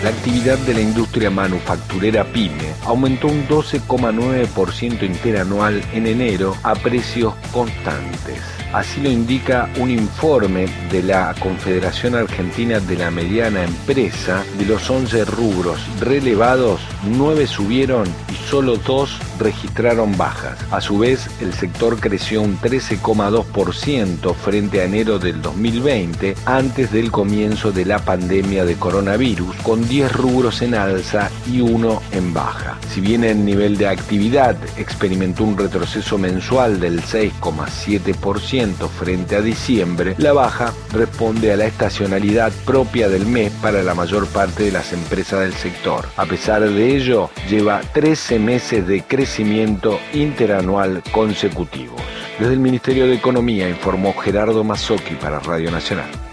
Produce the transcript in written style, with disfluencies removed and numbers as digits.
La actividad de la industria manufacturera PYME aumentó un 12,9% interanual en enero a precios constantes. Así lo indica un informe de la Confederación Argentina de la Mediana Empresa. De los 11 rubros relevados, 9 subieron y solo 2 registraron bajas. A su vez, el sector creció un 13,2% frente a enero del 2020, antes del comienzo de la pandemia de coronavirus, con 10 rubros en alza y 1 en baja. Si bien el nivel de actividad experimentó un retroceso mensual del 6,7% frente a diciembre, la baja responde a la estacionalidad propia del mes para la mayor parte de las empresas del sector. A pesar de ello, lleva 13 meses de crecimiento interanual consecutivos. Desde el Ministerio de Economía informó Gerardo Mazzocchi para Radio Nacional.